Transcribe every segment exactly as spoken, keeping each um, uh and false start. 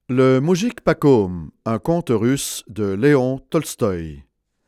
Le moujik Pakoum, un conte russe de Léon Tolstoï.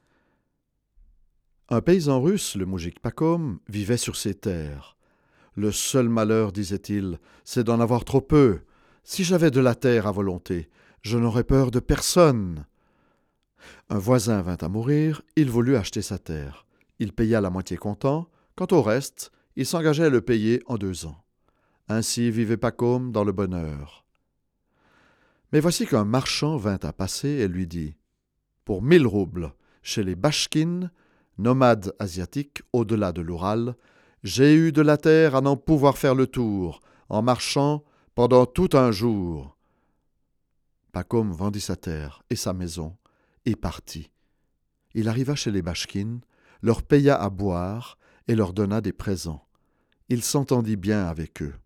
Un paysan russe, le moujik Pakoum, vivait sur ses terres. Le seul malheur, disait-il, c'est d'en avoir trop peu. Si j'avais de la terre à volonté, je n'aurais peur de personne. Un voisin vint à mourir, il voulut acheter sa terre. Il paya la moitié comptant, quant au reste, il s'engageait à le payer en deux ans. Ainsi vivait Pakoum dans le bonheur. Mais voici qu'un marchand vint à passer et lui dit « Pour mille roubles, chez les Bachkines, nomades asiatiques au-delà de l'Oural, j'ai eu de la terre à n'en pouvoir faire le tour, en marchant pendant tout un jour. » Pakoum vendit sa terre et sa maison et partit. Il arriva chez les Bachkines, leur paya à boire et leur donna des présents. Il s'entendit bien avec eux.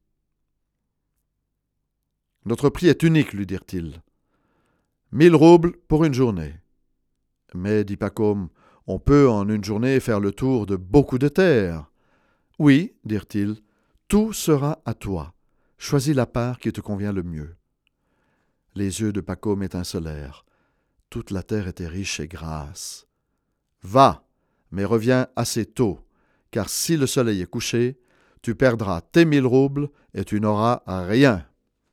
« Notre prix est unique, lui dirent-ils. Mille roubles pour une journée. » Mais, dit Pakoum, on peut en une journée faire le tour de beaucoup de terres. Oui, dirent-ils, tout sera à toi. Choisis la part qui te convient le mieux. Les yeux de Pakoum étincelèrent. Toute la terre était riche et grasse. Va, mais reviens assez tôt, car si le soleil est couché, tu perdras tes mille roubles et tu n'auras rien.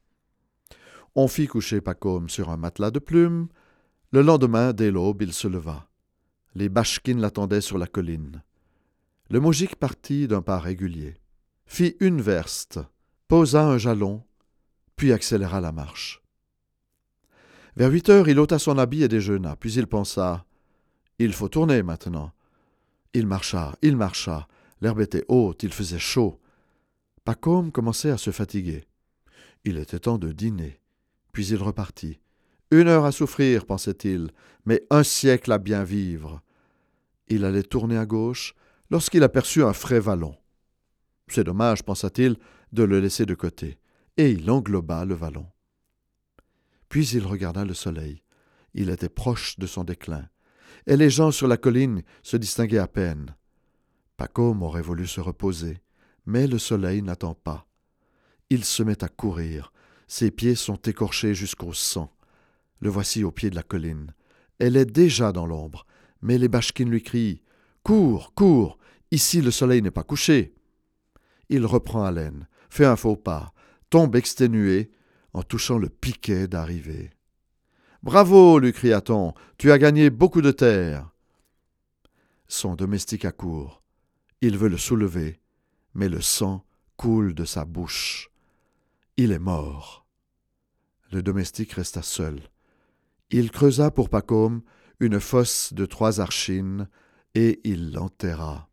On fit coucher Pakoum sur un matelas de plumes. Le lendemain, dès l'aube, il se leva. Les Bachkines l'attendaient sur la colline. Le moujik partit d'un pas régulier, fit une verste, posa un jalon, puis accéléra la marche. Vers huit heures, il ôta son habit et déjeuna, puis il pensa « Il faut tourner maintenant. » Il marcha, il marcha, l'herbe était haute, il faisait chaud. Pakoum commençait à se fatiguer. Il était temps de dîner. Puis il repartit. Une heure à souffrir, pensait-il, mais un siècle à bien vivre. Il allait tourner à gauche lorsqu'il aperçut un frais vallon. C'est dommage, pensa-t-il, de le laisser de côté, et il engloba le vallon. Puis il regarda le soleil. Il était proche de son déclin, et les gens sur la colline se distinguaient à peine. Pakoum aurait voulu se reposer, mais le soleil n'attend pas. Il se met à courir. Ses pieds sont écorchés jusqu'au sang. Le voici au pied de la colline. Elle est déjà dans l'ombre, mais les Bachkines lui crient « Cours, cours, ici le soleil n'est pas couché !» Il reprend haleine, fait un faux pas, tombe exténué en touchant le piquet d'arrivée. « Bravo !» lui cria-t-on, « tu as gagné beaucoup de terre !» Son domestique accourt. Il veut le soulever, mais le sang coule de sa bouche. Il est mort. Le domestique resta seul. Il creusa pour Pakoum une fosse de trois archines et il l'enterra.